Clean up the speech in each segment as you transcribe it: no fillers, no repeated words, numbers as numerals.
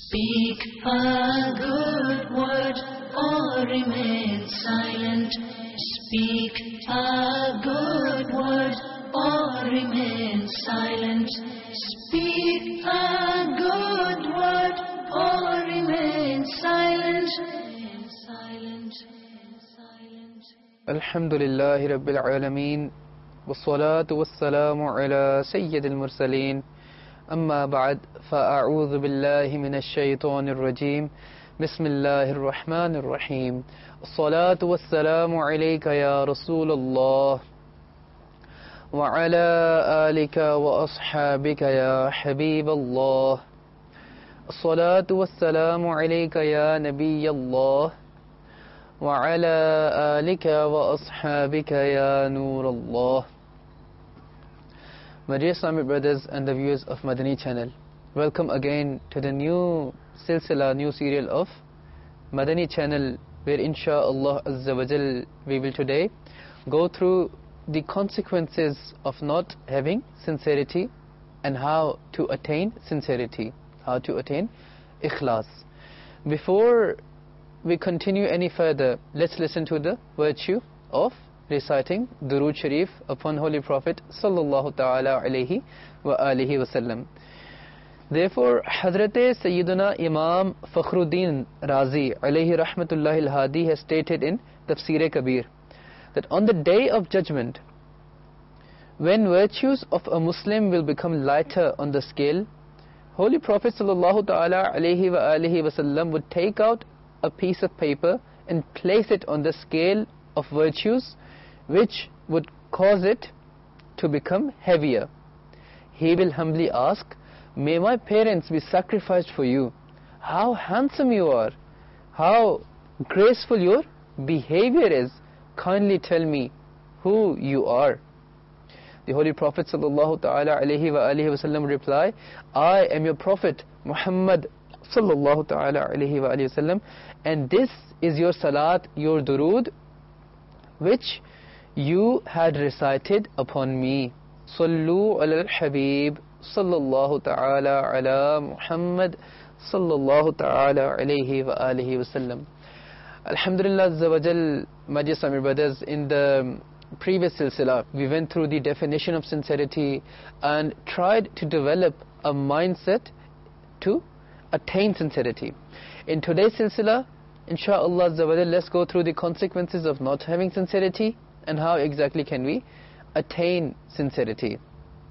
Speak a good word or remain silent. Speak a good word or remain silent. Speak a good word or remain silent. Alhamdulillahi Rabbil Alameen. Wassalatu wassalamu ala Sayyidil Mursaleen. أما بعد فأعوذ بالله من الشيطان الرجيم بسم الله الرحمن الرحيم الصلاة والسلام عليك يا رسول الله وعلى آلك وأصحابك يا حبيب الله الصلاة والسلام عليك يا نبي الله وعلى آلك وأصحابك يا نور الله. My dear Islamic brothers and the viewers of Madani channel, welcome again to the new silsila, new serial of Madani channel, where insha'Allah Azza wa Jal we will today go through the consequences of not having sincerity and how to attain sincerity, how to attain ikhlas. Before we continue any further, let's listen to the virtue of reciting Durood Sharif upon Holy Prophet sallallahu ta'ala alayhi wa alihi wasallam. Therefore, Hazrat Sayyiduna Imam Fakhruddin Razi alayhi rahmatullahi al-Hadi has stated in Tafsir Kabir that on the day of judgment, when virtues of a Muslim will become lighter on the scale, Holy Prophet sallallahu ta'ala alayhi wa alihi wasallam would take out a piece of paper and place it on the scale of virtues, which would cause it to become heavier. He will humbly ask, "May my parents be sacrificed for you. How handsome you are, how graceful your behavior is. Kindly tell me who you are." The Holy Prophet sallallahu ta'ala alayhi wa alihi wasallam reply, "I am your Prophet Muhammad sallallahu ta'ala alayhi wa alihi wasallam, and this is your salat, your durood, which you had recited upon me. Sallu ala al-Habib sallallahu ta'ala ala Muhammad sallallahu ta'ala alayhi wa alihi wasallam." Alhamdulillah Azza wa Jal, my dear Islamic brothers, in the previous silsila we went through the definition of sincerity and tried to develop a mindset to attain sincerity. In today's silsila, insha'Allah Azza wa Jal, let's go through the consequences of not having sincerity and how exactly can we attain sincerity.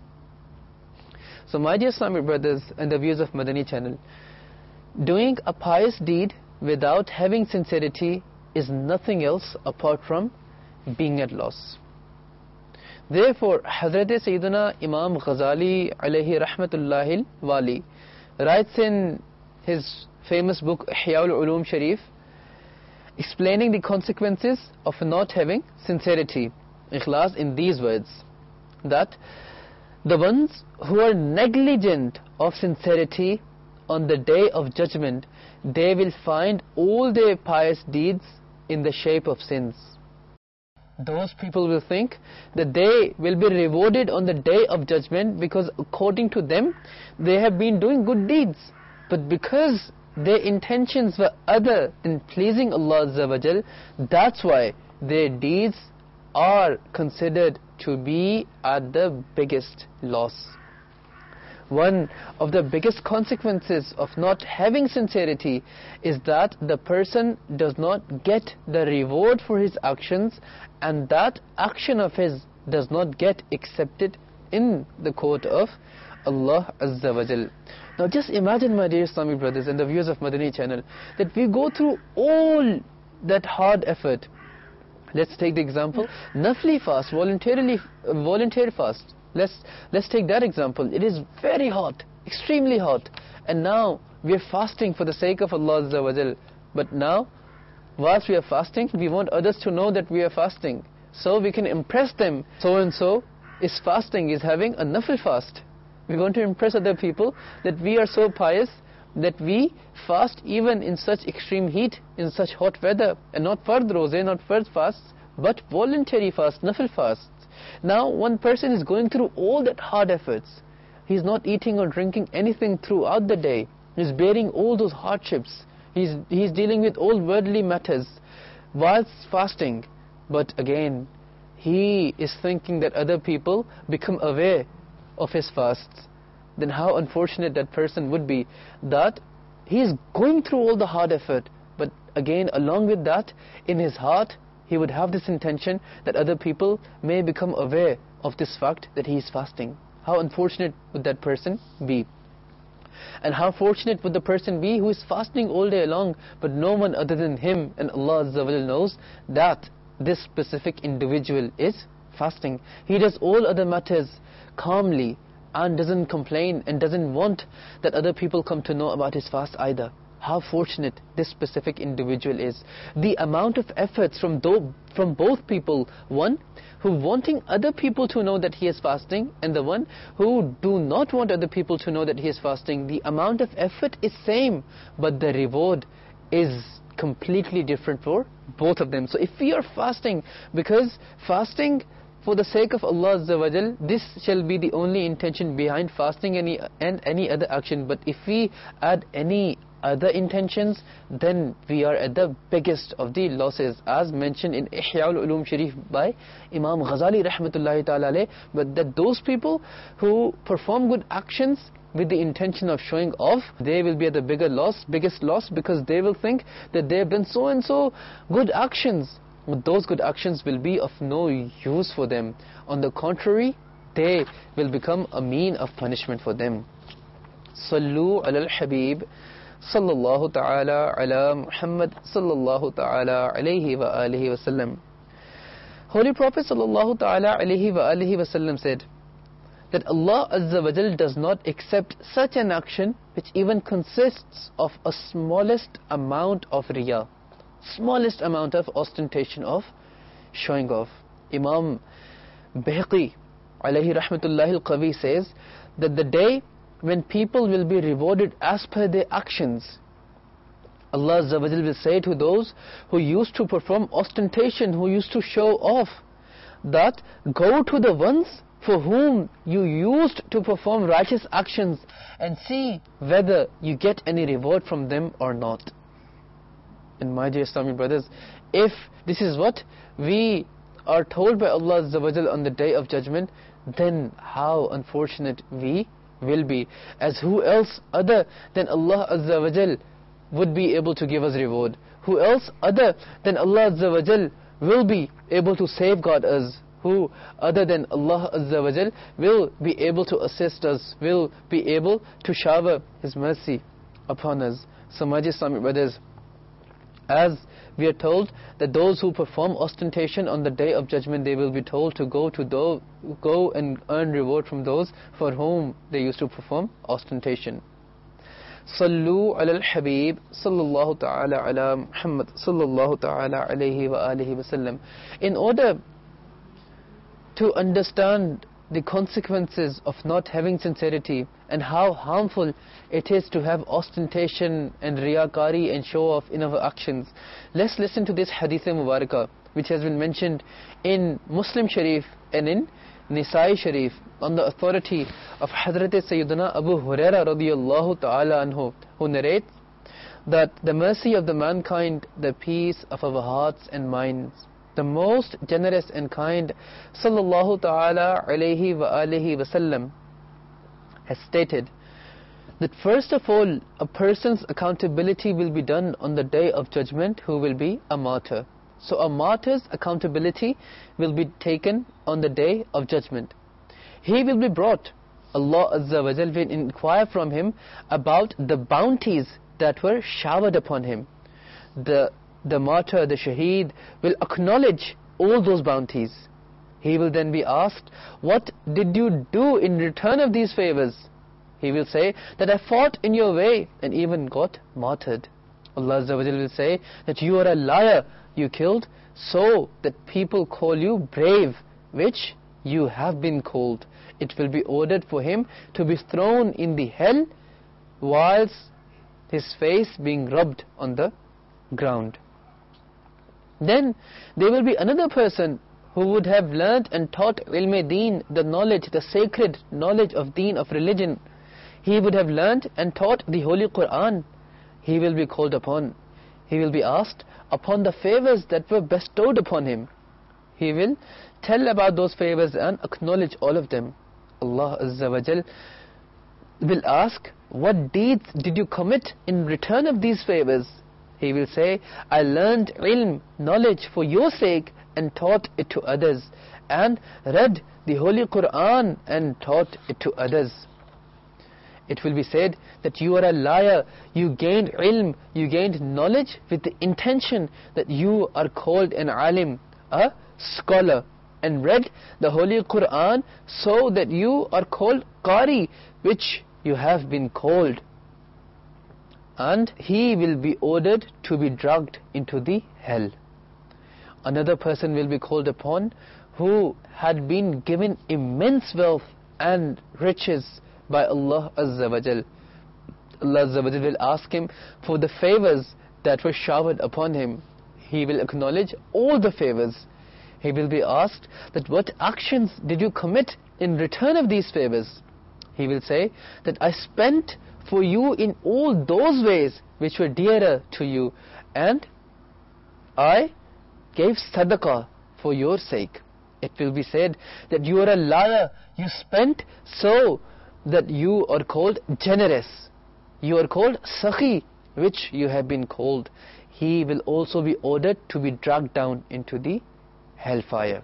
So my dear Islamic brothers and the viewers of Madani channel, doing a pious deed without having sincerity is nothing else apart from being at loss. Therefore, Hazrat Sayyiduna Imam Ghazali alayhi rahmatullahi wali writes in his famous book Ihya'ul Ulum Sharif, explaining the consequences of not having sincerity, ikhlas, in these words, that the ones who are negligent of sincerity on the day of judgment, they will find all their pious deeds in the shape of sins. Those people will think that they will be rewarded on the day of judgment because according to them they have been doing good deeds, but because their intentions were other than pleasing Allah Azza wa Jal, that's why their deeds are considered to be at the biggest loss. One of the biggest consequences of not having sincerity is that the person does not get the reward for his actions, and that action of his does not get accepted in the court of Allah Azza wa Jal. Now just imagine, my dear Islamic brothers and the viewers of Madani channel, that we go through all that hard effort. Let's take the example, Nafli fast, voluntary fast. Let's take that example. It is very hot, extremely hot, and now we are fasting for the sake of Allah Azza wa Jal. But now, whilst we are fasting, we want others to know that we are fasting, so we can impress them. So and so is fasting, is having a Nafli fast. We want to impress other people that we are so pious that we fast even in such extreme heat, in such hot weather, and not fard roze, not fard fasts, but voluntary fast, nafil fasts. Now one person is going through all that hard efforts. He's not eating or drinking anything throughout the day, He's bearing all those hardships. He's dealing with all worldly matters whilst fasting. But again, he is thinking that other people become aware of his fasts. Then how unfortunate that person would be, that he is going through all the hard effort, but again, along with that, in his heart, he would have this intention that other people may become aware of this fact that he is fasting. How unfortunate would that person be? And how fortunate would the person be who is fasting all day long, but no one other than him and Allah Azza wa Jal knows that this specific individual is fasting. He does all other matters calmly and doesn't complain and doesn't want that other people come to know about his fast either. How fortunate this specific individual is. The amount of efforts from both people, one who wanting other people to know that he is fasting, and the one who do not want other people to know that he is fasting, the amount of effort is same, but the reward is completely different for both of them. So if we are fasting, because fasting for the sake of Allah Azza wa Jal, this shall be the only intention behind fasting and any other action. But if we add any other intentions, then we are at the biggest of the losses, as mentioned in Ihya al-Ulum Sharif by Imam Ghazali rahmatullahi ta'ala alayh. But that those people who perform good actions with the intention of showing off, they will be at the biggest loss, because they will think that they have done so and so good actions, but those good actions will be of no use for them. On the contrary, they will become a mean of punishment for them. Sallu ala al-Habib sallallahu ta'ala ala Muhammad sallallahu ta'ala alayhi wa alihi wa sallam. Holy Prophet sallallahu ta'ala alayhi wa alihi wa sallam said that Allah Azza wa Jal does not accept such an action which even consists of a smallest amount of riya, smallest amount of ostentation, of showing off. Imam Bayhaqi alayhi rahmatullahi al-Qawi says that the day when people will be rewarded as per their actions, Allah Azza wa Jal will say to those who used to perform ostentation, who used to show off, that go to the ones for whom you used to perform righteous actions and see whether you get any reward from them or not. And my dear Islamic brothers, if this is what we are told by Allah Azza wa Jal on the Day of Judgment, then how unfortunate we will be. As who else other than Allah Azza wa Jal would be able to give us reward? Who else other than Allah Azza wa Jal will be able to safeguard us? Who other than Allah Azza wa Jal will be able to assist us, will be able to shower His mercy upon us? So my dear Islamic brothers, as we are told that those who perform ostentation on the Day of Judgment, they will be told to go and earn reward from those for whom they used to perform ostentation. Sallu ala al-Habib sallallahu ta'ala ala Muhammad sallallahu ta'ala alayhi wa alihi wa sallam. In order to understand the consequences of not having sincerity and how harmful it is to have ostentation and riyakari and show off in our actions, let's listen to this hadith mubarakah which has been mentioned in Muslim Sharif and in Nisai Sharif on the authority of Hazrat Sayyidina Abu Huraira radiyallahu ta'ala anhu, who narrates that the mercy of the mankind, the peace of our hearts and minds, the most generous and kind sallallahu ta'ala alayhi wa alihi wa sallam has stated that first of all, a person's accountability will be done on the Day of Judgment, who will be a martyr. So a martyr's accountability will be taken on the Day of Judgment. He will be brought. Allah Azza wa Jal will inquire from him about the bounties that were showered upon him. The martyr, the shaheed, will acknowledge all those bounties. He will then be asked, what did you do in return of these favors? He will say that I fought in your way and even got martyred. Allah Azza wa Jal will say that you are a liar, you killed, so that people call you brave, which you have been called. It will be ordered for him to be thrown in the hell whilst his face being rubbed on the ground. Then there will be another person who would have learnt and taught ilm-e-deen, the knowledge, the sacred knowledge of deen, of religion. he would have learned and taught the Holy Quran, he will be called upon. He will be asked upon the favors that were bestowed upon him. He will tell about those favors and acknowledge all of them. Allah Azza wa Jal will ask, what deeds did you commit in return of these favors? He will say, I learned ilm, knowledge for your sake and taught it to others, and read the Holy Quran and taught it to others. It will be said that you are a liar, you gained ilm, you gained knowledge with the intention that you are called an alim, a scholar, and read the Holy Quran so that you are called Qari, which you have been called. And he will be ordered to be dragged into the hell. Another person will be called upon who had been given immense wealth and riches by Allah Azza wa Jal. Allah Azza wa Jal will ask him for the favors that were showered upon him. He will acknowledge all the favors. He will be asked that what actions did you commit in return of these favors? He will say that I spent for you in all those ways which were dearer to you, and I gave sadaqah for your sake. It will be said that you are a liar, you spent so that you are called generous. You are called sakhi, which you have been called. He will also be ordered to be dragged down into the hellfire.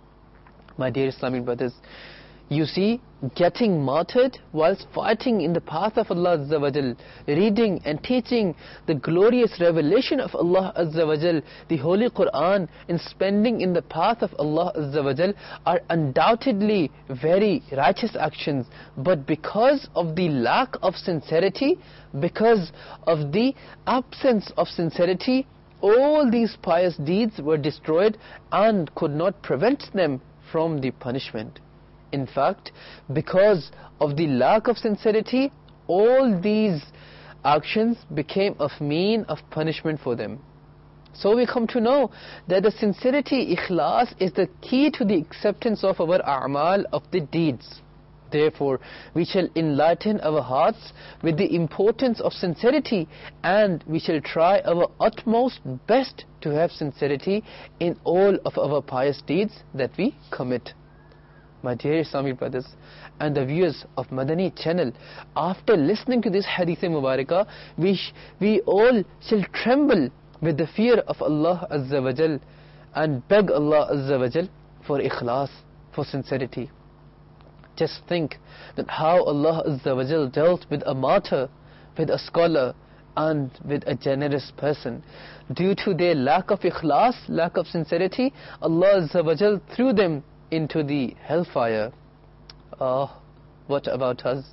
My dear Islamic brothers, you see, getting martyred whilst fighting in the path of Allah Azza wa Jal, reading and teaching the glorious revelation of Allah Azza wa Jal, the Holy Quran, and spending in the path of Allah Azza wa Jal are undoubtedly very righteous actions. But because of the lack of sincerity, because of the absence of sincerity, all these pious deeds were destroyed and could not prevent them from the punishment. In fact, because of the lack of sincerity, all these actions became a mean of punishment for them. So we come to know that the sincerity, ikhlas, is the key to the acceptance of our a'mal, of the deeds. Therefore, we shall enlighten our hearts with the importance of sincerity, and we shall try our utmost best to have sincerity in all of our pious deeds that we commit. My dear Islamic brothers and the viewers of Madani channel, after listening to this hadith Mubarakah, we all shall tremble with the fear of Allah Azza wa Jal and beg Allah Azza wa Jal for ikhlas, for sincerity. Just think that how Allah Azza wa Jal dealt with a martyr, with a scholar, and with a generous person. Due to their lack of ikhlas, lack of sincerity, Allah Azza wa Jal threw them into the hellfire. Oh, what about us?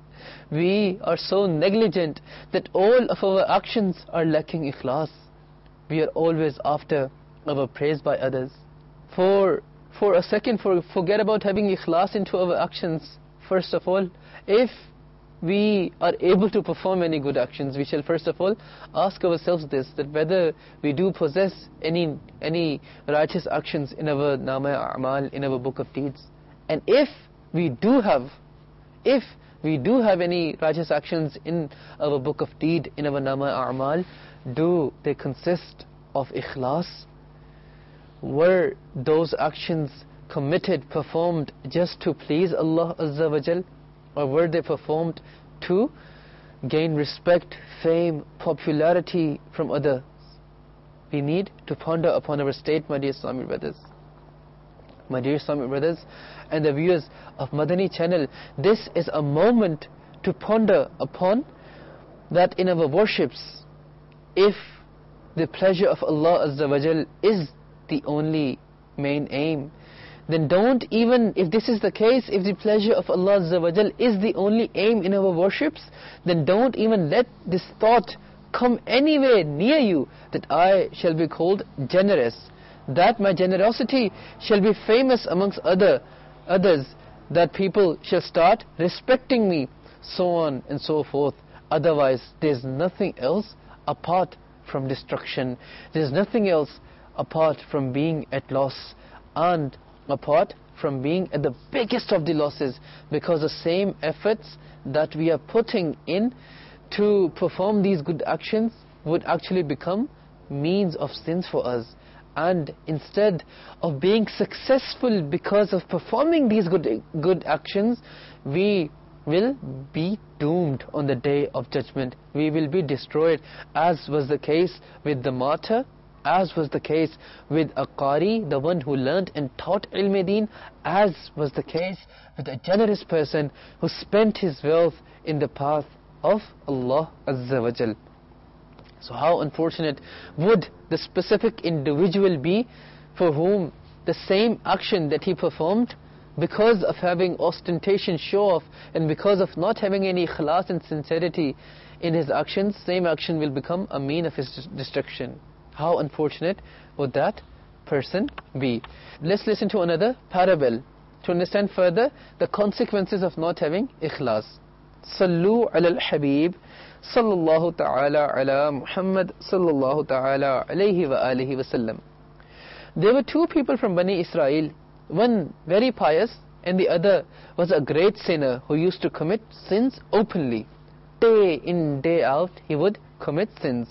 We are so negligent that all of our actions are lacking ikhlas. We are always after our praise by others. For a second, forget about having ikhlas into our actions. First of all, if we are able to perform any good actions, we shall first of all ask ourselves this, that whether we do possess any righteous actions in our Nama A'mal, in our book of deeds. And if we do have any righteous actions in our book of deed, in our Nama A'mal, do they consist of ikhlas? Were those actions committed, performed just to please Allah Azza wa Jal? Or were they performed to gain respect, fame, popularity from others? We need to ponder upon our state, my dear Islamic brothers. My dear Islamic brothers and the viewers of Madani channel, this is a moment to ponder upon that in our worships, if the pleasure of Allah Azza wa Jal is the only main aim, then don't even, if this is the case, if the pleasure of Allah Azza wa Jal is the only aim in our worships, then don't even let this thought come anywhere near you, that I shall be called generous, that my generosity shall be famous amongst others, that people shall start respecting me, so on and so forth. Otherwise, there's nothing else apart from destruction. There's nothing else apart from being at loss, and apart from being at the biggest of the losses, because the same efforts that we are putting in to perform these good actions would actually become means of sins for us. And instead of being successful because of performing these good actions, we will be doomed on the day of judgment. We will be destroyed, as was the case with the martyr, as was the case with a qari, the one who learnt and taught ilm-e-deen, as was the case with a generous person who spent his wealth in the path of Allah Azza wa Jal. So how unfortunate would the specific individual be for whom the same action that he performed, because of having ostentation, show off, and because of not having any ikhlas and sincerity in his actions, same action will become a mean of his destruction. How unfortunate would that person be? Let's listen to another parable to understand further the consequences of not having ikhlas. Sallu ala al-Habib sallallahu ta'ala ala Muhammad sallallahu ta'ala alayhi wa alihi wa sallam. There were two people from Bani Israel, one very pious and the other was a great sinner who used to commit sins openly. Day in, day out, he would commit sins.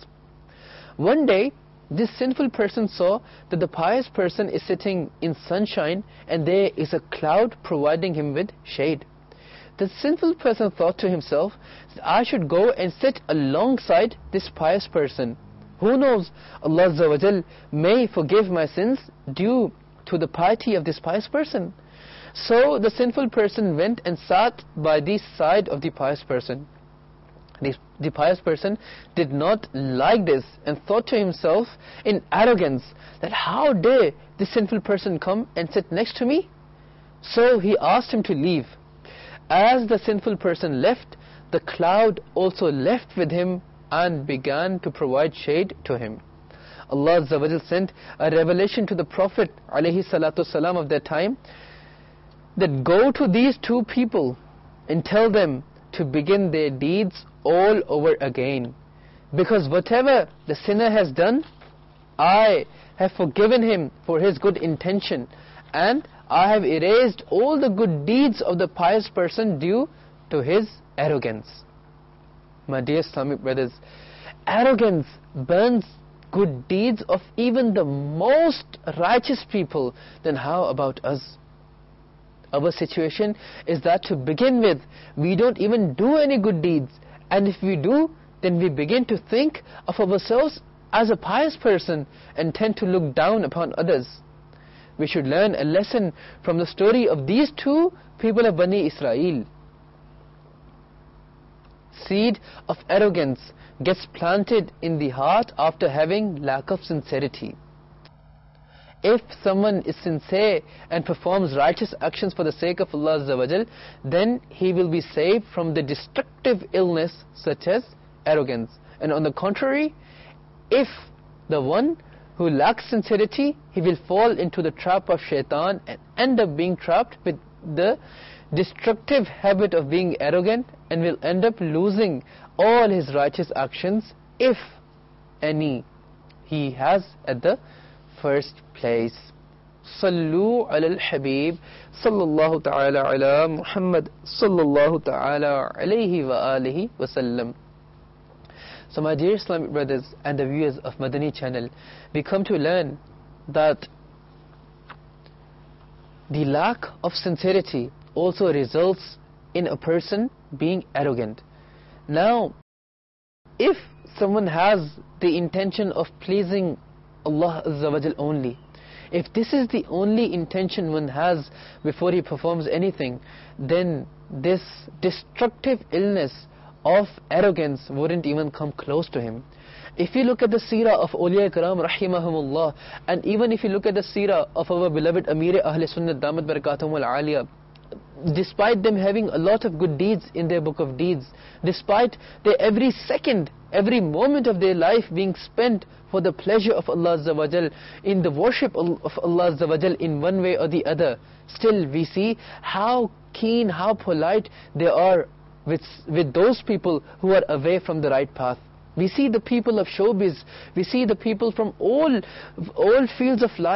One day, this sinful person saw that the pious person is sitting in sunshine and there is a cloud providing him with shade. The sinful person thought to himself, I should go and sit alongside this pious person. Who knows, Allah Azza wa Jal may forgive my sins due to the piety of this pious person. So the sinful person went and sat by the side of the pious person. The pious person did not like this and thought to himself in arrogance that how dare this sinful person come and sit next to me? So he asked him to leave. As the sinful person left, the cloud also left with him and began to provide shade to him. Allah Azza wa Jal sent a revelation to the Prophet alayhi salatu salam of that time, that go to these two people and tell them to begin their deeds all over again, because whatever the sinner has done, I have forgiven him for his good intention, and I have erased all the good deeds of the pious person due to his arrogance. My dear Islamic brothers, arrogance burns good deeds of even the most righteous people. Then how about us? Our situation is that to begin with, we don't even do any good deeds, and if we do, then we begin to think of ourselves as a pious person and tend to look down upon others. We should learn a lesson from the story of these two people of Bani Israel. Seed of arrogance gets planted in the heart after having lack of sincerity. If someone is sincere and performs righteous actions for the sake of Allah Azza wa Jal, then he will be saved from the destructive illness such as arrogance. And on the contrary, if the one who lacks sincerity, he will fall into the trap of shaitan and end up being trapped with the destructive habit of being arrogant, and will end up losing all his righteous actions, if any he has at the first place. Sallu ala al-Habib sallallahu ta'ala ala Muhammad sallallahu ta'ala alayhi wa alihi wa sallam. So my dear Islamic brothers and the viewers of Madani channel, we come to learn that the lack of sincerity also results in a person being arrogant. Now, if someone has the intention of pleasing Allah Azza wa Jal only, if this is the only intention one has before he performs anything, then this destructive illness of arrogance wouldn't even come close to him. If you look at the seerah of Awliya Karam rahimahumullah, and even if you look at the seerah of our beloved Amir Ahl Sunnah Damat Barakatuhum al-Aliyah, despite them having a lot of good deeds in their book of deeds, despite their every second, every moment of their life being spent for the pleasure of Allah Azza wa Jal, in the worship of Allah Azza wa Jal in one way or the other, still we see how keen, how polite they are with those people who are away from the right path. We see the people of showbiz, we see the people from all fields of life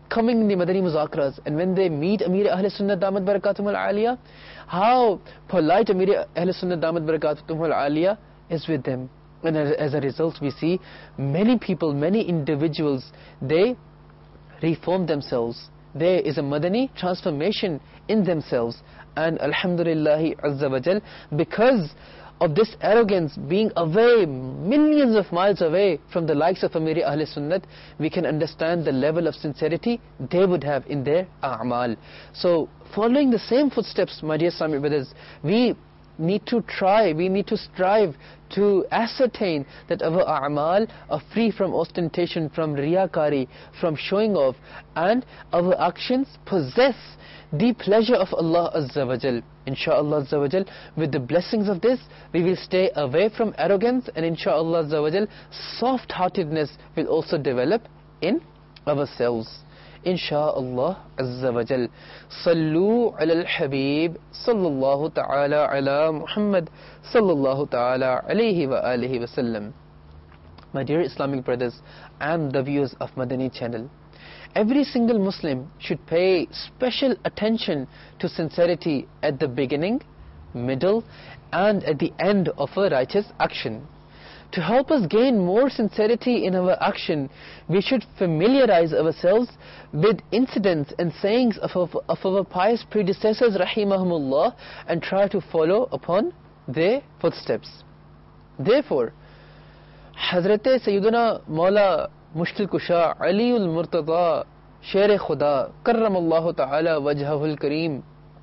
coming in the Madani Muzakaras, and when they meet Amir Ahl Sunnah Damat Barakatum Al-Aliyah, how polite Amir Ahl Sunnah Damat Barakatum Al-Aliyah is with them. And as a result, we see many people, many individuals, they reform themselves. There is a Madani transformation in themselves. And Alhamdulillah Azza wa Jal, because of this arrogance, being away, millions of miles away from the likes of Amir Ahl Sunnat, we can understand the level of sincerity they would have in their a'mal. So, following the same footsteps, my dear Islamic brothers, we need to try, we need to strive to ascertain that our a'mal are free from ostentation, from riyakari, from showing off, and our actions possess the pleasure of Allah Azza wa Jal. Insha'Allah Azza wa Jal, with the blessings of this, we will stay away from arrogance, and Insha'Allah Azza wa Jal, soft-heartedness will also develop in ourselves. Insha'Allah Azza wa Jal. Sallu ala al-Habib sallallahu ta'ala ala Muhammad sallallahu ta'ala alayhi wa alihi wa sallam. My dear Islamic brothers and the viewers of Madani channel, every single Muslim should pay special attention to sincerity at the beginning, middle, and at the end of a righteous action. To help us gain more sincerity in our action, we should familiarize ourselves with incidents and sayings of our pious predecessors rahimahumullah, and try to follow upon their footsteps. Therefore, Hazrat Sayyidina Mawla Mushkil Kusha Aliul Murtada Sher Khuda Karramallahu Ta'ala Wajhahul Kareem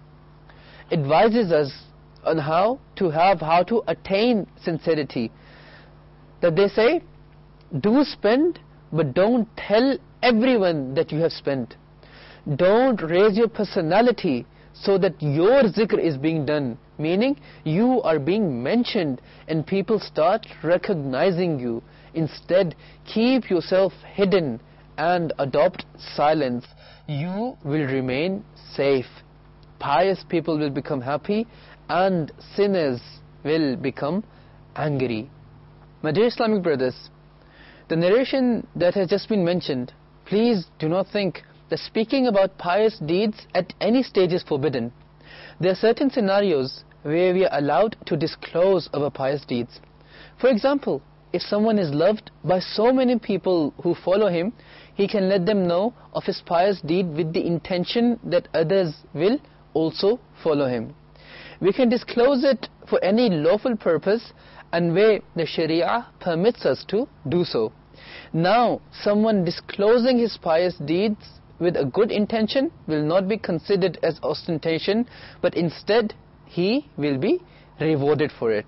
advises us on how to attain sincerity. That they say, do spend, but don't tell everyone that you have spent. Don't raise your personality so that your zikr is being done, meaning you are being mentioned and people start recognizing you. Instead, keep yourself hidden and adopt silence. You will remain safe. Pious people will become happy and sinners will become angry. My dear Islamic brothers, the narration that has just been mentioned, please do not think that speaking about pious deeds at any stage is forbidden. There are certain scenarios where we are allowed to disclose our pious deeds. For example, if someone is loved by so many people who follow him, he can let them know of his pious deed with the intention that others will also follow him. We can disclose it for any lawful purpose and where the Sharia permits us to do so. Now, someone disclosing his pious deeds with a good intention will not be considered as ostentation, but instead he will be rewarded for it.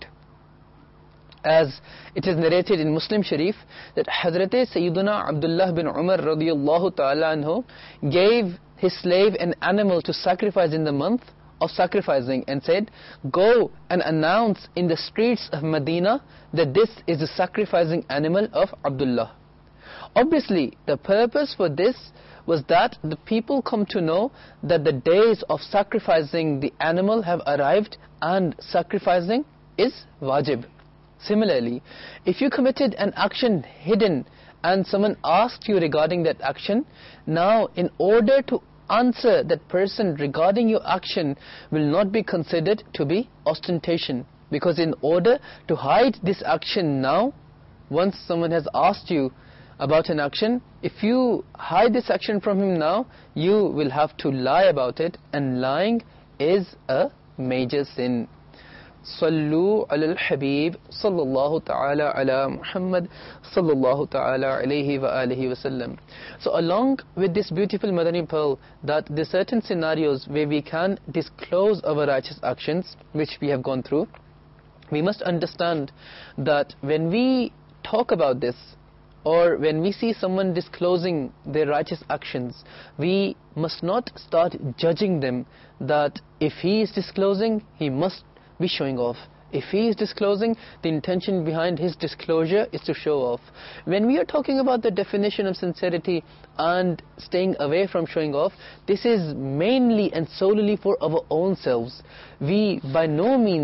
As it is narrated in Muslim Sharif that Hazrat Sayyiduna Abdullah bin Umar radiyallahu ta'ala anhu gave his slave an animal to sacrifice in the month of sacrificing and said, go and announce in the streets of Medina that this is the sacrificing animal of Abdullah. Obviously, the purpose for this was that the people come to know that the days of sacrificing the animal have arrived and sacrificing is wajib. Similarly, if you committed an action hidden and someone asked you regarding that action, now in order to answer that person regarding your action will not be considered to be ostentation, because in order to hide this action now, once someone has asked you about an action, if you hide this action from him now, you will have to lie about it, and lying is a major sin. Sallu ala al-Habib sallallahu ta'ala ala Muhammad sallallahu ta'ala alayhi wa alihi wa sallam. So along with this beautiful Madani pearl, that there are certain scenarios where we can disclose our righteous actions, which we have gone through. We must understand that when we talk about this, or when we see someone disclosing their righteous actions, we must not start judging them that if he is disclosing, he must be showing off. If he is disclosing, the intention behind his disclosure is to show off. When we are talking about the definition of sincerity and staying away from showing off, this is mainly and solely for our own selves. We by no means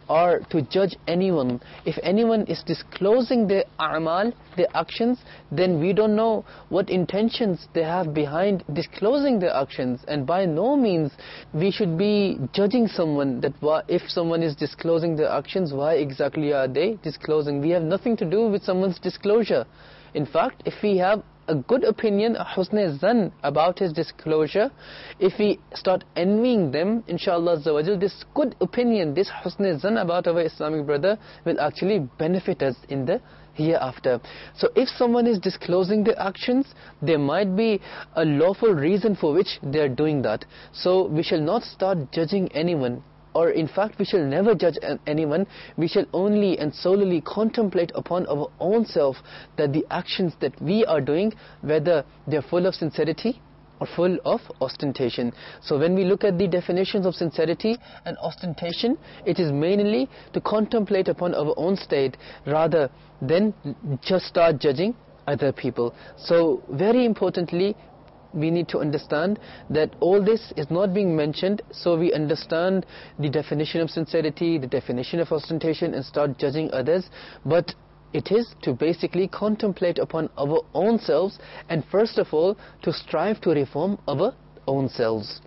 are to judge anyone, if anyone is disclosing their a'mal, their actions, then we don't know what intentions they have behind disclosing their actions. And by no means we should be judging someone that if someone is disclosing their actions, why exactly are they disclosing? We have nothing to do with someone's disclosure. In fact, if we have a good opinion, a husn zan about his disclosure, if we start envying them, inshallah azza wa jal, this good opinion, this husn zan about our Islamic brother will actually benefit us in the hereafter. So if someone is disclosing their actions, there might be a lawful reason for which they are doing that. So we shall not start judging anyone, or in fact we shall never judge anyone. We shall only and solely contemplate upon our own self that the actions that we are doing, whether they are full of sincerity or full of ostentation. So when we look at the definitions of sincerity and ostentation, it is mainly to contemplate upon our own state rather than just start judging other people. So very importantly, we need to understand that all this is not being mentioned so we understand the definition of sincerity, the definition of ostentation, and start judging others, but it is to basically contemplate upon our own selves, and first of all to strive to reform our own selves.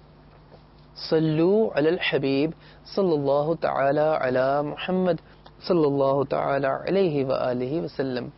Sallu ala al-Habib sallallahu ta'ala ala Muhammad sallallahu ta'ala alayhi wa alihi wa sallam.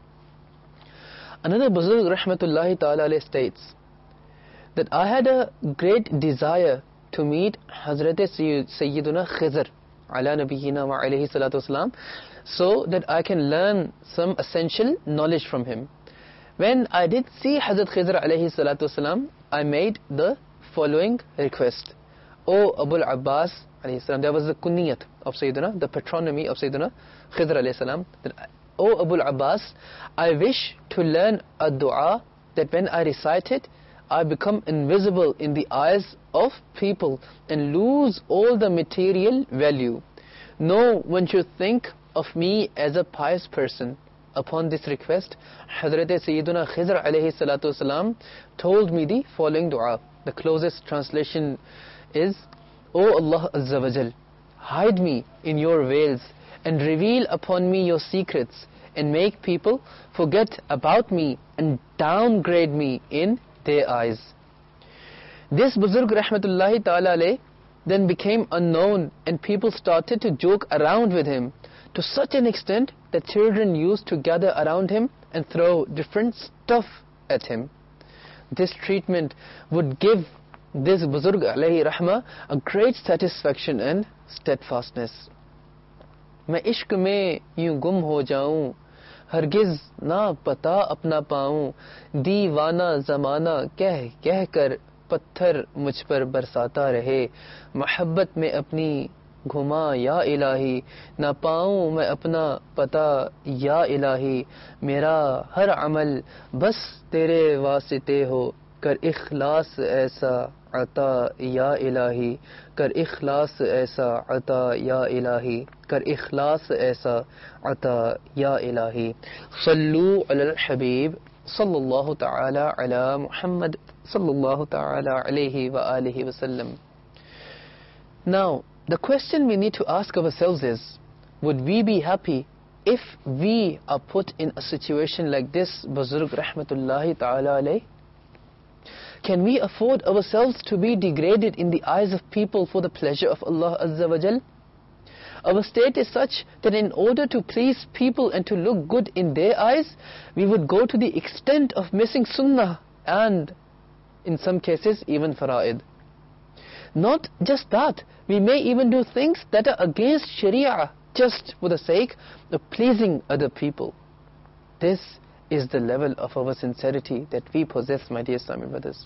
Another Buzurg rahmatullahi ta'ala alayhi states that I had a great desire to meet Hazrat Sayyiduna Khizr ala nabiyyina wa alayhi salatu wasalam, so that I can learn some essential knowledge from him. When I did see Hazrat Khizr alayhi salatu wasalam, I made the following request: O Abul Abbas alayhi salam, there was the kunyat of Sayyiduna, the patronymy of Sayyiduna Khizr alayhi salam, that O Abul Abbas, I wish to learn a dua that when I recite it, I become invisible in the eyes of people and lose all the material value. No one should think of me as a pious person. Upon this request, Hazrat Sayyiduna Khizr alayhi salatu wasalam told me the following dua. The closest translation is: O Allah Azza wa Jal, hide me in your veils and reveal upon me your secrets, and make people forget about me and downgrade me in their eyes. This Buzurg rahmatullahi ta'ala alayh then became unknown, and people started to joke around with him to such an extent that children used to gather around him and throw different stuff at him. This treatment would give this Buzurg alayhi rahmah a great satisfaction and steadfastness. मैं इश्क में यूं गुम हो जाऊं, हरगिज ना पता अपना पाऊं, दीवाना ज़माना कह कह कर पत्थर मुझ पर बरसाता रहे, मोहब्बत में अपनी घुमा या इलाही, ना पाऊं मैं अपना पता या इलाही, मेरा हर अमल बस तेरे वास्ते हो, कर इखलास ऐसा अता या इलाही, कर इखलास ऐसा अता या इलाही, कर इखलास ऐसा अता या इलाही. सल्लू अलल हबीब सल्लल्लाहु ta'ala ala Muhammad sallallahu ta'ala alayhi wa alihi wa sallam. Now, the question we need to ask ourselves is, would we be happy if we are put in a situation like this Buzurg rahmatullahi ta'ala alayh? Can we afford ourselves to be degraded in the eyes of people for the pleasure of Allah Azza wa Jal? Our state is such that in order to please people and to look good in their eyes, we would go to the extent of missing sunnah and, in some cases, even fara'id. Not just that, we may even do things that are against Sharia just for the sake of pleasing other people. This is the level of our sincerity that we possess, my dear Islamic brothers.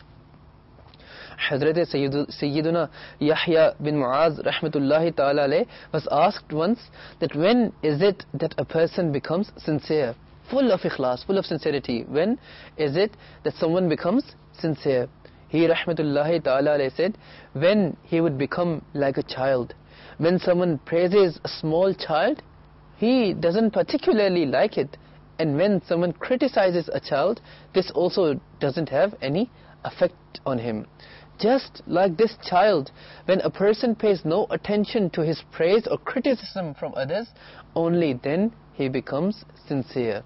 Hazrat Sayyiduna Yahya bin Muaz rahmatullahi ta'ala alayh was asked once that when is it that a person becomes sincere, full of ikhlas, full of sincerity? When is it that someone becomes sincere? He rahmatullahi ta'ala alayh said, when he would become like a child. When someone praises a small child, he doesn't particularly like it. And when someone criticizes a child, this also doesn't have any effect on him. just like this child, when a person pays no attention to his praise or criticism from others, only then he becomes sincere.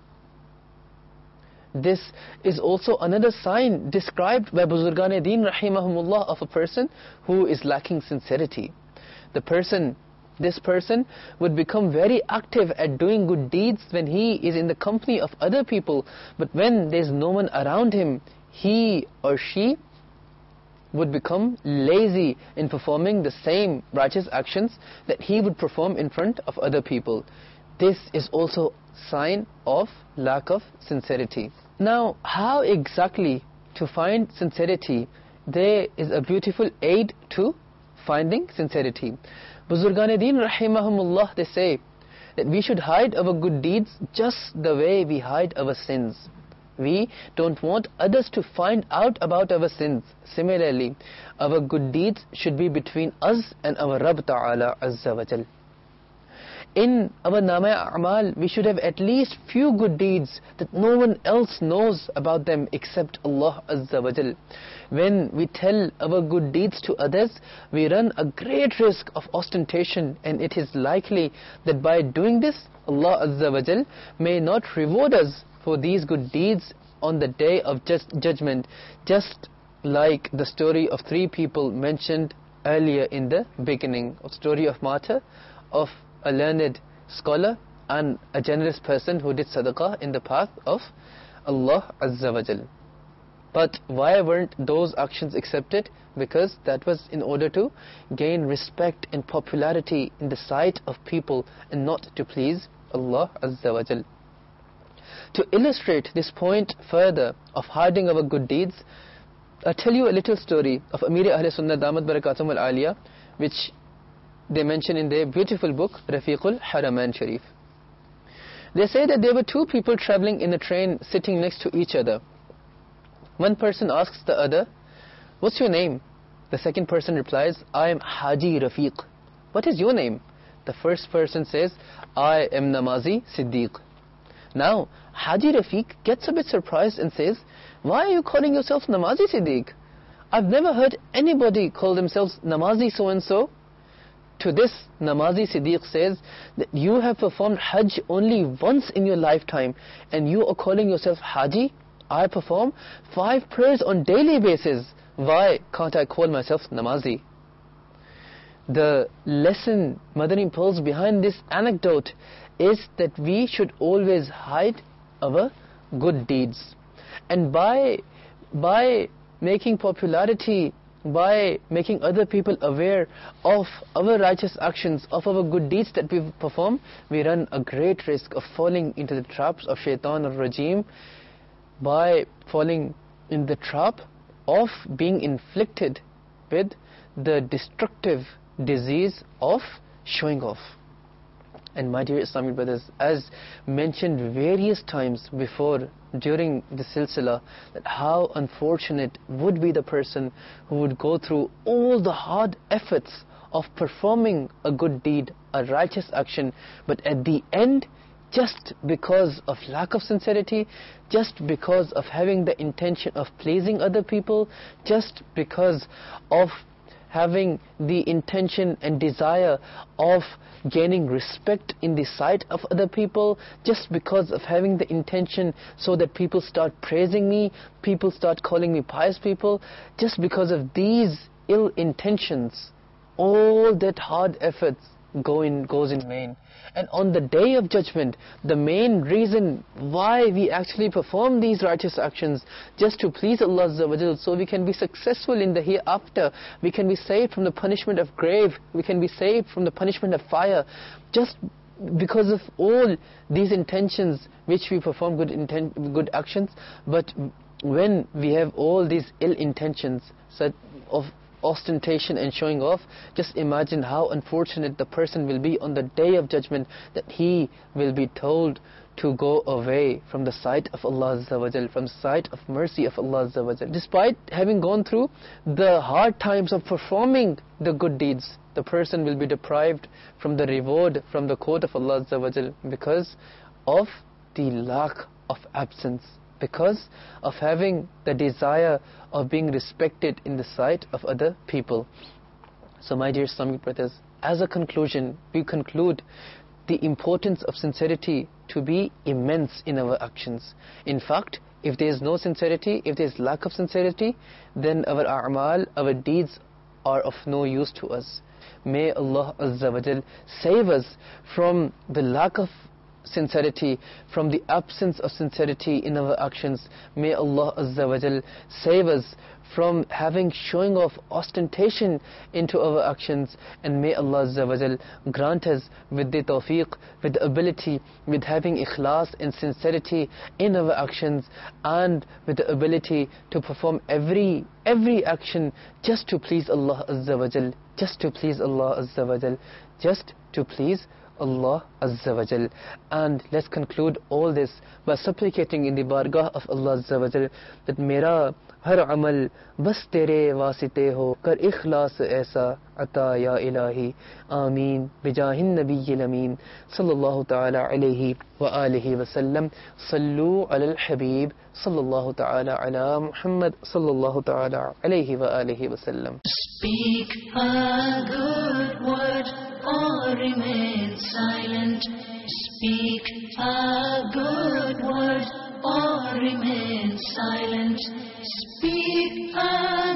This is also another sign described by Buzurgan-e-Deen rahimahumullah of a person who is lacking sincerity. This person would become very active at doing good deeds when he is in the company of other people, but when there is no one around him, he or she would become lazy in performing the same righteous actions that he would perform in front of other people. This is also sign of lack of sincerity. Now, how exactly to find sincerity? There is a beautiful aid to finding sincerity. Buzurgan-e-Deen rahimahumullah, they say that we should hide our good deeds just the way we hide our sins. We don't want others to find out about our sins. Similarly, our good deeds should be between us and our Rabb Ta'ala Azza wa Jal. In our Nama A'mal, we should have at least few good deeds that no one else knows about them except Allah Azza wa Jal. When we tell our good deeds to others, we run a great risk of ostentation, and it is likely that by doing this, Allah Azza wa Jal may not reward us for these good deeds on the day of judgment, just like the story of 3 people mentioned earlier in the beginning, of story of martyr, of a learned scholar, and a generous person who did sadaqah in the path of Allah Azza wa Jal. But why weren't those actions accepted? Because that was in order to gain respect and popularity in the sight of people, and not to please Allah Azza wa Jal. To illustrate this point further of hiding our good deeds, I'll tell you a little story of Amir Ahl Sunnah Damat Barakatum Al-Aliyah, which they mention in their beautiful book Rafiqul Haramain Sharif. They say that there were 2 people traveling in a train sitting next to each other. One person asks the other, "What's your name?" The second person replies, "I am Haji Rafiq." "What is your name?" The first person says, "I am Namazi Siddiq." Now, Haji Rafiq gets a bit surprised and says, "Why are you calling yourself Namazi Siddiq? I've never heard anybody call themselves Namazi so-and-so." To this, Namazi Siddiq says that you have performed Hajj only once in your lifetime, and you are calling yourself Haji? I perform 5 prayers on daily basis. Why can't I call myself Namazi? The lesson Madani pulls behind this anecdote is that we should always hide our good deeds. And by making popularity, by making other people aware of our righteous actions, of our good deeds that we perform, we run a great risk of falling into the traps of Shaitan al-Rajim, by falling in the trap of being inflicted with the destructive disease of showing off. And my dear Islamic brothers, as mentioned various times before during the silsila, that how unfortunate would be the person who would go through all the hard efforts of performing a good deed, a righteous action, but at the end, just because of lack of sincerity, just because of having the intention of pleasing other people, just because of having the intention and desire of gaining respect in the sight of other people, just because of having the intention so that people start praising me, people start calling me pious people, just because of these ill intentions, all that hard efforts goes in vain. And on the day of judgment, the main reason why we actually perform these righteous actions, just to please Allah Azza wa Jal, so we can be successful in the hereafter, we can be saved from the punishment of grave, we can be saved from the punishment of fire, just because of all these intentions which we perform good actions. But when we have all these ill intentions of ostentation and showing off, just imagine how unfortunate the person will be on the day of judgment, that he will be told to go away from the sight of Allah Azza wa Jal, from the sight of mercy of Allah Azza wa Jal. Despite having gone through the hard times of performing the good deeds, the person will be deprived from the reward from the court of Allah Azza wa Jal because of the lack of absence because of having the desire of being respected in the sight of other people. So my dear Islamic brothers, as a conclusion, we conclude the importance of sincerity to be immense in our actions. In fact, if there is no sincerity, if there is lack of sincerity, then our a'mal, our deeds are of no use to us. May Allah Azza wa Jal save us from the lack of sincerity, from the absence of sincerity in our actions. May Allah Azza wa Jal save us from showing off ostentation into our actions, and may Allah Azza wa Jal grant us with the tawfiq, with the ability, with having ikhlas and sincerity in our actions, and with the ability to perform every action just to please Allah Azza wa Jal, just to please Allah Azza wa Jal, just to please Allah Azza wa Jal. And let's conclude all this by supplicating in the bargah of Allah Azza wa Jal that mera har amal bas tere wasite ho, kar ikhlas aisa ata ya ilahi. Ameen bijahin nabiyyil ameen sallallahu ta'ala alayhi wa alihi wa sallam. Sallu ala al-habib sallallahu ta'ala ala Muhammad sallallahu ta'ala alayhi wa alihi wa sallam. Speak a good word or remain silent. Speak a good word or remain silent. Speak a